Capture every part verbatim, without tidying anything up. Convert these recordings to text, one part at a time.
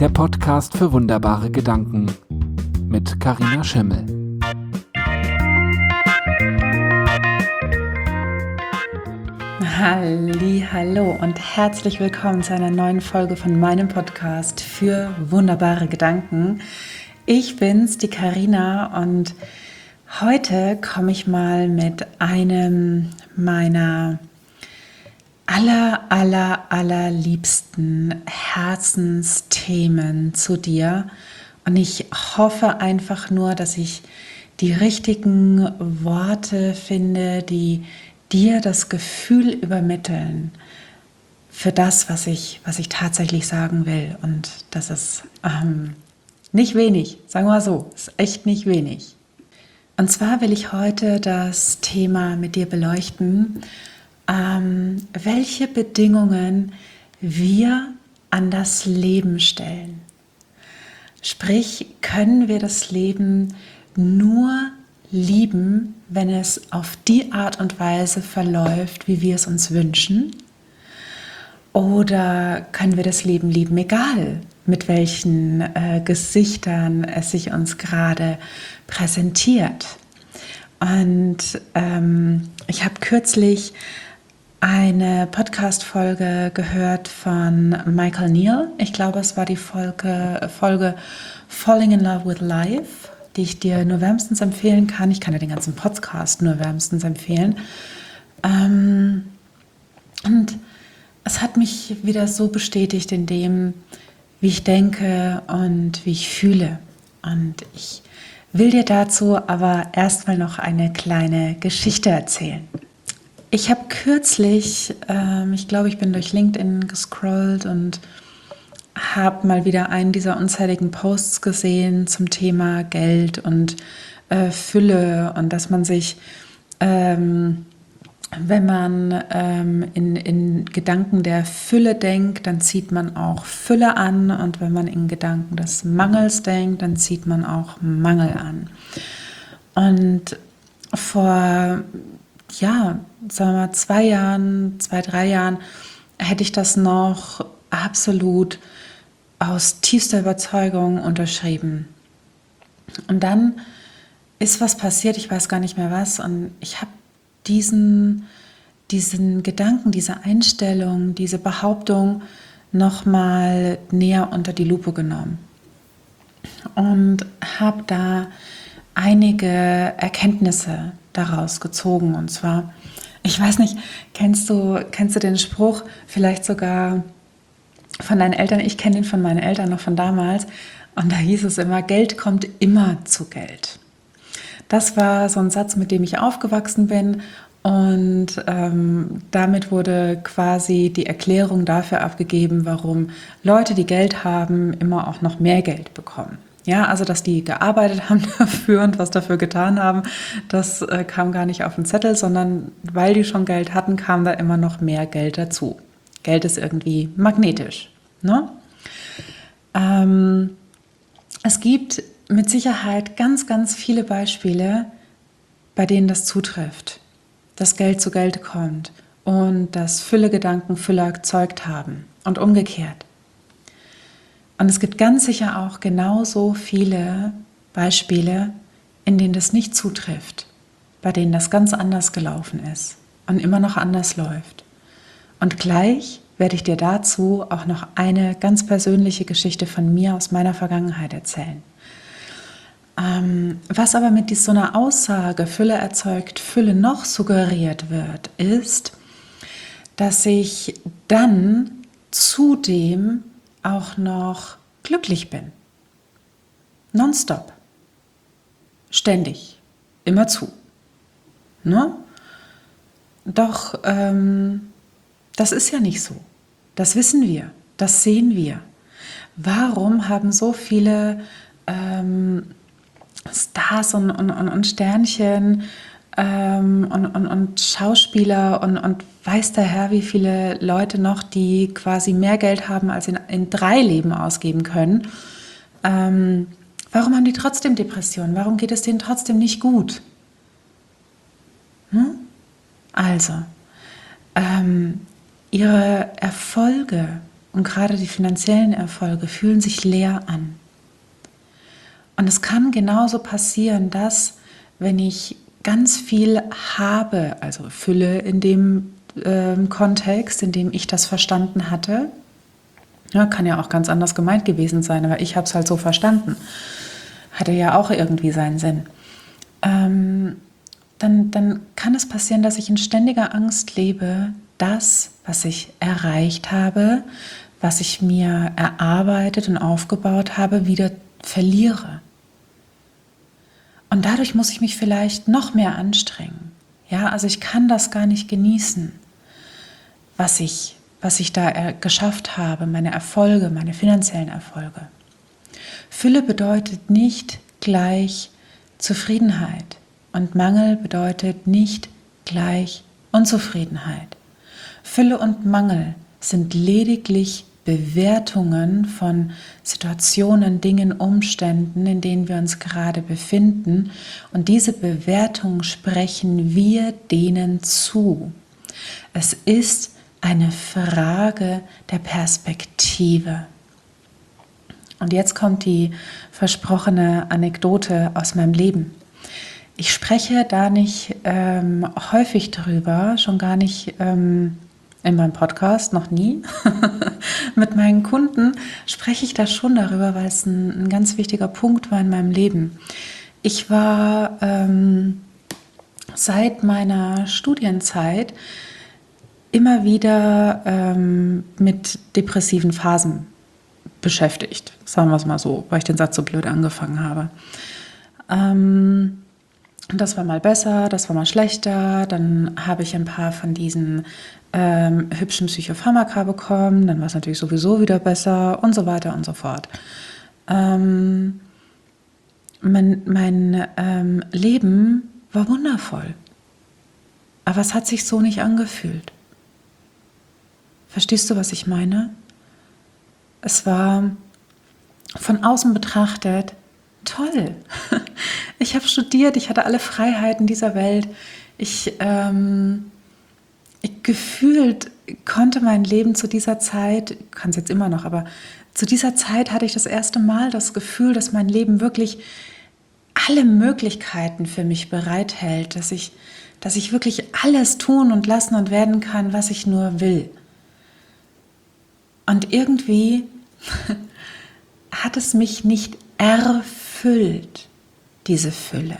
der Podcast für wunderbare Gedanken mit Carina Schimmel. Halli, hallo und herzlich willkommen zu einer neuen Folge von meinem Podcast für wunderbare Gedanken. Ich bin's, die Carina, und heute komme ich mal mit einem meiner aller, aller, allerliebsten Herzensthemen zu dir. Und ich hoffe einfach nur, dass ich die richtigen Worte finde, die dir das Gefühl übermitteln für das, was ich, was ich tatsächlich sagen will. Und das ist ähm, nicht wenig, sagen wir mal so, ist echt nicht wenig. Und zwar will ich heute das Thema mit dir beleuchten, ähm, welche Bedingungen wir an das Leben stellen. Sprich, können wir das Leben nur lieben, wenn es auf die Art und Weise verläuft, wie wir es uns wünschen? Oder können wir das Leben lieben, egal mit welchen äh, Gesichtern es sich uns gerade präsentiert? Und ähm, ich habe kürzlich eine Podcast-Folge gehört von Michael Neill. Ich glaube, es war die Folge, Folge Falling in Love with Life, die ich dir nur wärmstens empfehlen kann. Ich kann dir den ganzen Podcast nur wärmstens empfehlen. Ähm, und es hat mich wieder so bestätigt in dem, wie ich denke und wie ich fühle. Und ich will dir dazu aber erstmal noch eine kleine Geschichte erzählen. Ich habe kürzlich, ähm, ich glaube, ich bin durch LinkedIn gescrollt und habe mal wieder einen dieser unzähligen Posts gesehen zum Thema Geld und äh, Fülle und dass man sich, ähm, wenn man ähm, in, in Gedanken der Fülle denkt, dann zieht man auch Fülle an, und wenn man in Gedanken des Mangels denkt, dann zieht man auch Mangel an. Und vor, ja, sagen wir mal, zwei Jahren, zwei, drei Jahren hätte ich das noch absolut aus tiefster Überzeugung unterschrieben. Und dann ist was passiert, ich weiß gar nicht mehr was, und ich habe diesen, diesen Gedanken, diese Einstellung, diese Behauptung nochmal näher unter die Lupe genommen und habe da einige Erkenntnisse daraus gezogen. Und zwar, ich weiß nicht, kennst du, kennst du den Spruch, vielleicht sogar von deinen Eltern? Ich kenne den von meinen Eltern noch von damals, und da hieß es immer, Geld kommt immer zu Geld. Das war so ein Satz, mit dem ich aufgewachsen bin, und ähm, damit wurde quasi die Erklärung dafür abgegeben, warum Leute, die Geld haben, immer auch noch mehr Geld bekommen. Ja, also dass die gearbeitet haben dafür und was dafür getan haben, das äh, kam gar nicht auf den Zettel, sondern weil die schon Geld hatten, kam da immer noch mehr Geld dazu. Geld ist irgendwie magnetisch, ne? Ähm, es gibt mit Sicherheit ganz, ganz viele Beispiele, bei denen das zutrifft, dass Geld zu Geld kommt und dass Fülle-Gedanken Fülle erzeugt haben und umgekehrt. Und es gibt ganz sicher auch genauso viele Beispiele, in denen das nicht zutrifft, bei denen das ganz anders gelaufen ist und immer noch anders läuft. Und gleich werde ich dir dazu auch noch eine ganz persönliche Geschichte von mir aus meiner Vergangenheit erzählen. Ähm, was aber mit so einer Aussage, Fülle erzeugt Fülle, noch suggeriert wird, ist, dass ich dann zudem auch noch glücklich bin. Nonstop. Ständig. Immerzu. Ne? Doch ähm, das ist ja nicht so. Das wissen wir. Das sehen wir. Warum haben so viele ähm, Stars und, und, und Sternchen ähm, und, und, und Schauspieler und, und weiß der Herr, wie viele Leute noch, die quasi mehr Geld haben, als in, in drei Leben ausgeben können? Ähm, warum haben die trotzdem Depressionen? Warum geht es denen trotzdem nicht gut? Hm? Also, ähm, ihre Erfolge und gerade die finanziellen Erfolge fühlen sich leer an. Und es kann genauso passieren, dass, wenn ich ganz viel habe, also Fülle in dem äh, Kontext, in dem ich das verstanden hatte, ja, kann ja auch ganz anders gemeint gewesen sein, aber ich habe es halt so verstanden, hatte ja auch irgendwie seinen Sinn. Ähm, dann, dann kann es passieren, dass ich in ständiger Angst lebe, das, was ich erreicht habe, was ich mir erarbeitet und aufgebaut habe, wieder verliere. Und dadurch muss ich mich vielleicht noch mehr anstrengen. Ja, also ich kann das gar nicht genießen, was ich, was ich da er, geschafft habe, meine Erfolge, meine finanziellen Erfolge. Fülle bedeutet nicht gleich Zufriedenheit und Mangel bedeutet nicht gleich Unzufriedenheit. Fülle und Mangel sind lediglich Bewertungen von Situationen, Dingen, Umständen, in denen wir uns gerade befinden. Und diese Bewertungen sprechen wir denen zu. Es ist eine Frage der Perspektive. Und jetzt kommt die versprochene Anekdote aus meinem Leben. Ich spreche da nicht ähm, häufig drüber, schon gar nicht ähm, in meinem Podcast, noch nie. Mit meinen Kunden spreche ich da schon darüber, weil es ein, ein ganz wichtiger Punkt war in meinem Leben. Ich war ähm, seit meiner Studienzeit immer wieder ähm, mit depressiven Phasen beschäftigt, sagen wir es mal so, weil ich den Satz so blöd angefangen habe. Ähm, das war mal besser, das war mal schlechter, dann habe ich ein paar von diesen ähm, hübschen Psychopharmaka bekommen, dann war es natürlich sowieso wieder besser und so weiter und so fort. Ähm, mein mein ähm, Leben war wundervoll, aber es hat sich so nicht angefühlt. Verstehst du, was ich meine? Es war von außen betrachtet toll. Ich habe studiert, ich hatte alle Freiheiten dieser Welt. Ich, ähm, ich gefühlt konnte mein Leben zu dieser Zeit, kann es jetzt immer noch, aber zu dieser Zeit hatte ich das erste Mal das Gefühl, dass mein Leben wirklich alle Möglichkeiten für mich bereithält, dass ich, dass ich wirklich alles tun und lassen und werden kann, was ich nur will. Und irgendwie hat es mich nicht erfüllt, diese Fülle.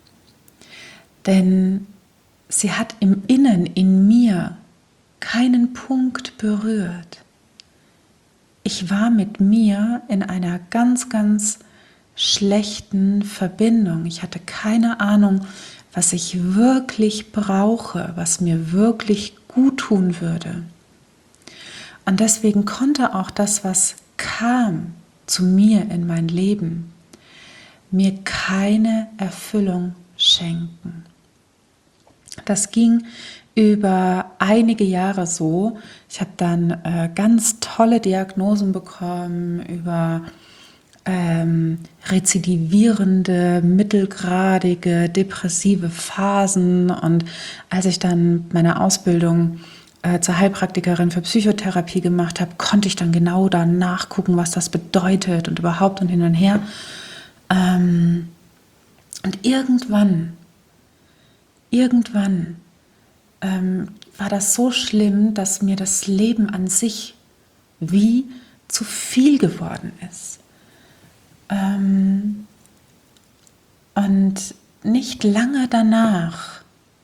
Denn sie hat im Innen, in mir, keinen Punkt berührt. Ich war mit mir in einer ganz, ganz schlechten Verbindung. Ich hatte keine Ahnung, was ich wirklich brauche, was mir wirklich gut tun würde. Und deswegen konnte auch das, was kam zu mir in mein Leben, mir keine Erfüllung schenken. Das ging über einige Jahre so. Ich habe dann äh, ganz tolle Diagnosen bekommen über ähm, rezidivierende, mittelgradige, depressive Phasen. Und als ich dann meine Ausbildung äh, zur Heilpraktikerin für Psychotherapie gemacht habe, konnte ich dann genau da nachgucken, was das bedeutet und überhaupt und hin und her. Ähm, und irgendwann, irgendwann ähm, war das so schlimm, dass mir das Leben an sich wie zu viel geworden ist. Ähm, und nicht lange danach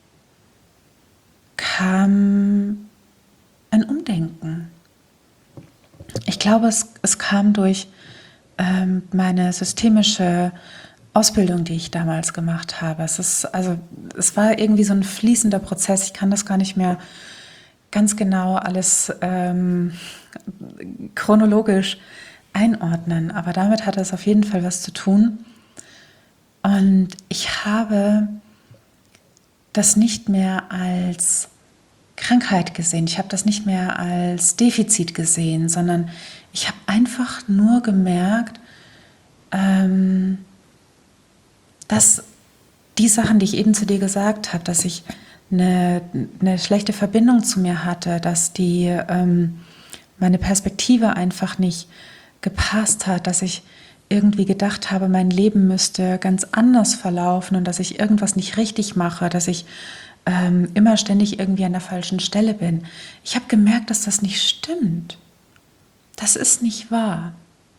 kam ein Umdenken. Ich glaube, es, es kam durch ähm, meine systemische Ausbildung, die ich damals gemacht habe. Es ist, also, es war irgendwie so ein fließender Prozess. Ich kann das gar nicht mehr ganz genau alles ähm, chronologisch einordnen, aber damit hatte es auf jeden Fall was zu tun. Und ich habe das nicht mehr als Krankheit gesehen. Ich habe das nicht mehr als Defizit gesehen, sondern ich habe einfach nur gemerkt, ähm, dass die Sachen, die ich eben zu dir gesagt habe, dass ich eine, eine schlechte Verbindung zu mir hatte, dass die, ähm, meine Perspektive einfach nicht gepasst hat, dass ich irgendwie gedacht habe, mein Leben müsste ganz anders verlaufen und dass ich irgendwas nicht richtig mache, dass ich ähm, immer ständig irgendwie an der falschen Stelle bin. Ich habe gemerkt, dass das nicht stimmt. Das ist nicht wahr.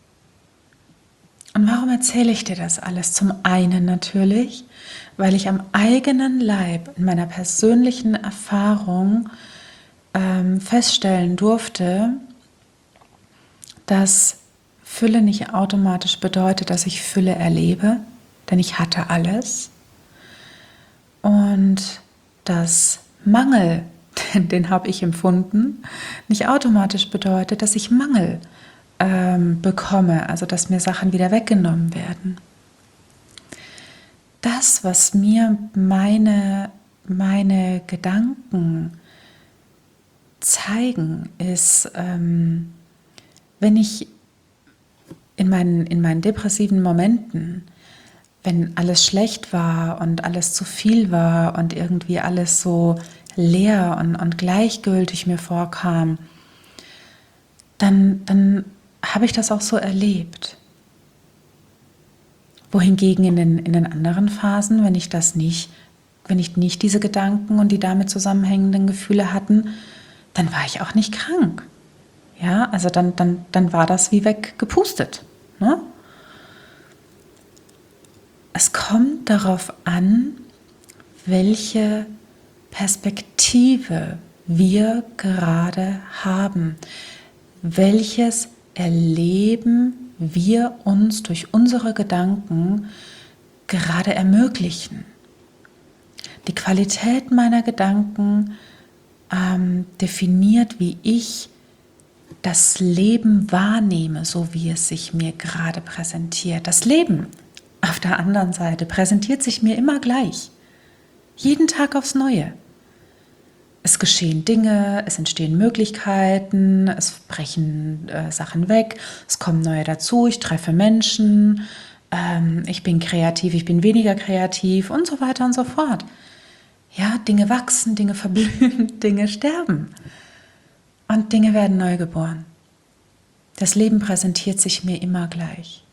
Und warum erzähle ich dir das alles? Zum einen natürlich, weil ich am eigenen Leib, in meiner persönlichen Erfahrung ähm, feststellen durfte, dass Fülle nicht automatisch bedeutet, dass ich Fülle erlebe, denn ich hatte alles. Und dass Mangel, den, den habe ich empfunden, nicht automatisch bedeutet, dass ich Mangel ähm, bekomme, also dass mir Sachen wieder weggenommen werden. Das, was mir meine, meine Gedanken zeigen, ist, ähm, wenn ich in meinen, in meinen depressiven Momenten, wenn alles schlecht war und alles zu viel war und irgendwie alles so leer und, und gleichgültig mir vorkam, dann, dann habe ich das auch so erlebt. Wohingegen in den, in den anderen Phasen, wenn ich das nicht, wenn ich nicht diese Gedanken und die damit zusammenhängenden Gefühle hatten, dann war ich auch nicht krank. Ja, also dann, dann, dann war das wie weggepustet. Ne? Es kommt darauf an, welche Perspektive wir gerade haben. Welches Erleben wir uns durch unsere Gedanken gerade ermöglichen. Die Qualität meiner Gedanken ähm, definiert, wie ich das Leben wahrnehme, so wie es sich mir gerade präsentiert. Das Leben auf der anderen Seite präsentiert sich mir immer gleich. Jeden Tag aufs Neue. Es geschehen Dinge, es entstehen Möglichkeiten, es brechen äh, Sachen weg, es kommen neue dazu, ich treffe Menschen, ähm, ich bin kreativ, ich bin weniger kreativ und so weiter und so fort. Ja, Dinge wachsen, Dinge verblühen, Dinge sterben und Dinge werden neu geboren. Das Leben präsentiert sich mir immer gleich.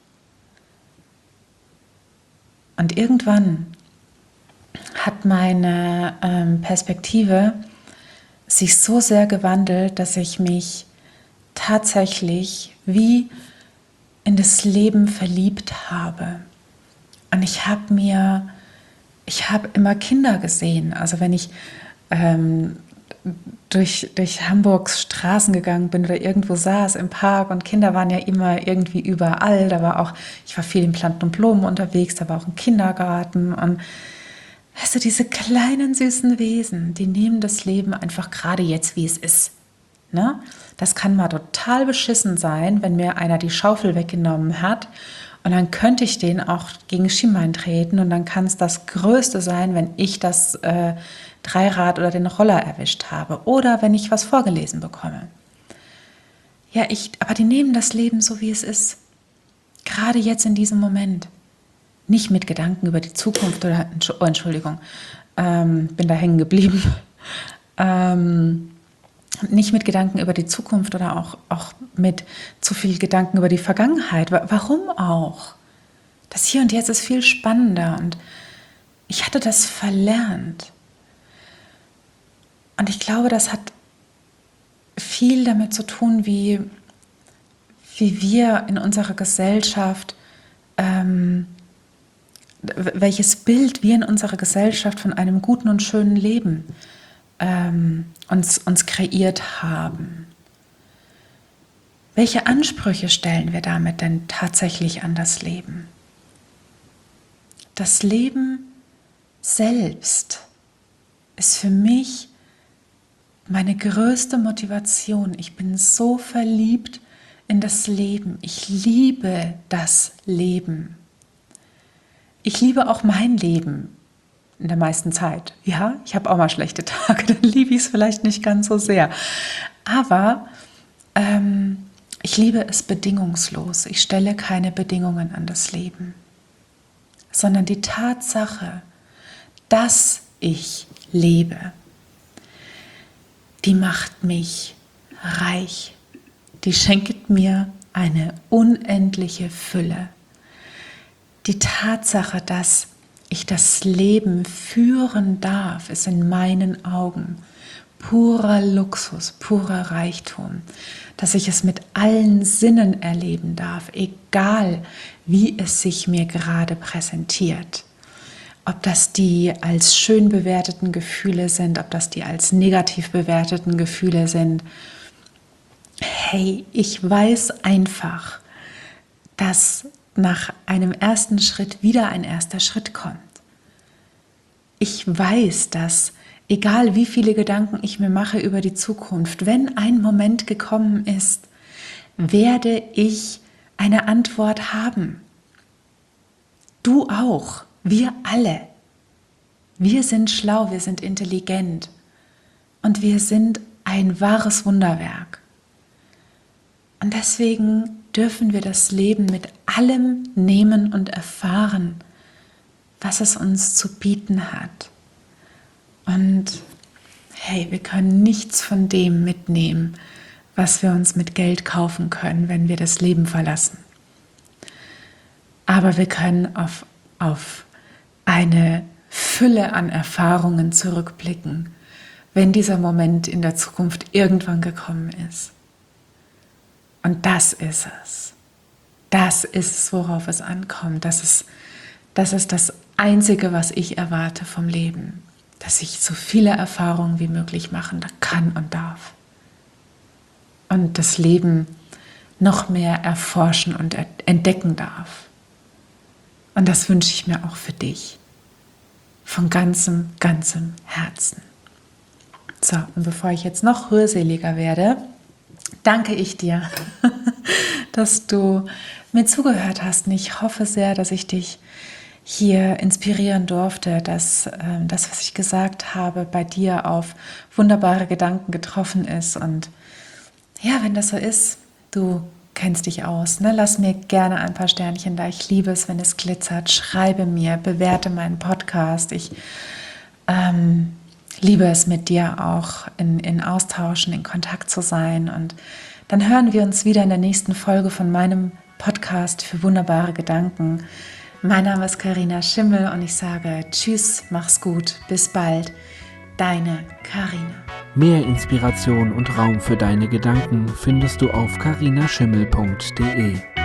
Und irgendwann hat meine ähm, Perspektive sich so sehr gewandelt, dass ich mich tatsächlich wie in das Leben verliebt habe. Und ich habe mir, ich habe immer Kinder gesehen. Also wenn ich ähm, durch, durch Hamburgs Straßen gegangen bin oder irgendwo saß im Park und Kinder waren ja immer irgendwie überall. Da war auch, ich war viel in Planten und Blumen unterwegs, da war auch ein Kindergarten und weißt du, diese kleinen süßen Wesen, die nehmen das Leben einfach gerade jetzt, wie es ist. Ne? Das kann mal total beschissen sein, wenn mir einer die Schaufel weggenommen hat und dann könnte ich den auch gegen Schienbein treten und dann kann es das Größte sein, wenn ich das äh, Dreirad oder den Roller erwischt habe oder wenn ich was vorgelesen bekomme. Ja, ich, aber die nehmen das Leben so, wie es ist. Gerade jetzt in diesem Moment. Nicht mit Gedanken über die Zukunft oder, oh, Entschuldigung, ähm, bin da hängen geblieben. ähm, nicht mit Gedanken über die Zukunft oder auch, auch mit zu viel Gedanken über die Vergangenheit. Warum auch? Das Hier und Jetzt ist viel spannender und ich hatte das verlernt. Und ich glaube, das hat viel damit zu tun, wie, wie wir in unserer Gesellschaft ähm, welches Bild wir in unserer Gesellschaft von einem guten und schönen Leben ähm, uns, uns kreiert haben. Welche Ansprüche stellen wir damit denn tatsächlich an das Leben? Das Leben selbst ist für mich meine größte Motivation. Ich bin so verliebt in das Leben. Ich liebe das Leben. Ich liebe auch mein Leben in der meisten Zeit. Ja, ich habe auch mal schlechte Tage, dann liebe ich es vielleicht nicht ganz so sehr. Aber ähm, ich liebe es bedingungslos. Ich stelle keine Bedingungen an das Leben, sondern die Tatsache, dass ich lebe, die macht mich reich. die schenkt mir eine unendliche Fülle. Die Tatsache, dass ich das Leben führen darf, ist in meinen Augen purer Luxus, purer Reichtum, dass ich es mit allen Sinnen erleben darf, egal wie es sich mir gerade präsentiert. Ob das die als schön bewerteten Gefühle sind, ob das die als negativ bewerteten Gefühle sind. Hey, ich weiß einfach, dass nach einem ersten Schritt wieder ein erster Schritt kommt. Ich weiß, dass egal wie viele Gedanken ich mir mache über die Zukunft, wenn ein Moment gekommen ist, werde ich eine Antwort haben. Du auch, wir alle. Wir sind schlau, wir sind intelligent und wir sind ein wahres Wunderwerk. Und deswegen dürfen wir das Leben mit allem nehmen und erfahren, was es uns zu bieten hat. Und hey, wir können nichts von dem mitnehmen, was wir uns mit Geld kaufen können, wenn wir das Leben verlassen. Aber wir können auf, auf eine Fülle an Erfahrungen zurückblicken, wenn dieser Moment in der Zukunft irgendwann gekommen ist. Und das ist es. Das ist es, worauf es ankommt. Das ist, das ist das Einzige, was ich erwarte vom Leben. Dass ich so viele Erfahrungen wie möglich machen kann und darf. Und das Leben noch mehr erforschen und entdecken darf. Und das wünsche ich mir auch für dich. Von ganzem, ganzem Herzen. So, und bevor ich jetzt noch rührseliger werde, danke ich dir, dass du mir zugehört hast. Und ich hoffe sehr, dass ich dich hier inspirieren durfte, dass äh, das, was ich gesagt habe, bei dir auf wunderbare Gedanken getroffen ist. Und ja, wenn das so ist, du kennst dich aus, ne? Lass mir gerne ein paar Sternchen da. Ich liebe es, wenn es glitzert. Schreibe mir, bewerte meinen Podcast. Ich ähm, liebe es, mit dir auch in, in Austauschen, in Kontakt zu sein. Und dann hören wir uns wieder in der nächsten Folge von meinem Podcast für wunderbare Gedanken. Mein Name ist Carina Schimmel und ich sage Tschüss, mach's gut, bis bald, deine Carina. Mehr Inspiration und Raum für deine Gedanken findest du auf carinaschimmel punkt de.